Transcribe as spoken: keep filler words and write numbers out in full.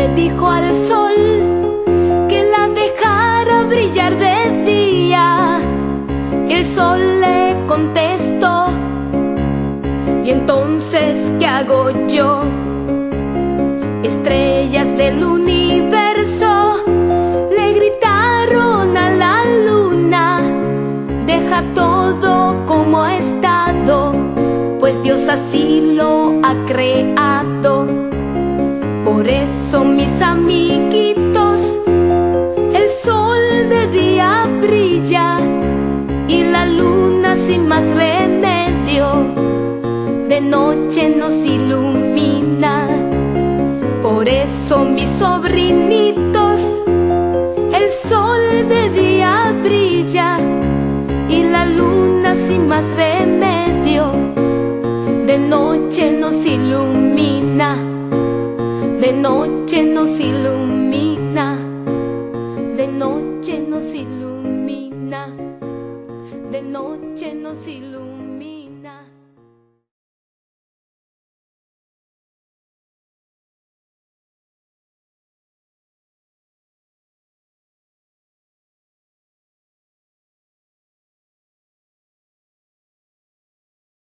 le dijo al sol que la dejara brillar de día. El sol le contestó: ¿y entonces qué hago yo? Estrellas del universo le gritaron a la luna: deja todo como ha estado, pues Dios así lo ha creado. Por eso, mis amiguitos, el sol de día brilla y la luna sin más remedio de noche nos ilumina. Por eso, mis sobrinitos, el sol de día brilla y la luna sin más remedio de noche nos ilumina. De noche nos ilumina. De noche nos ilumina. De noche nos ilumina.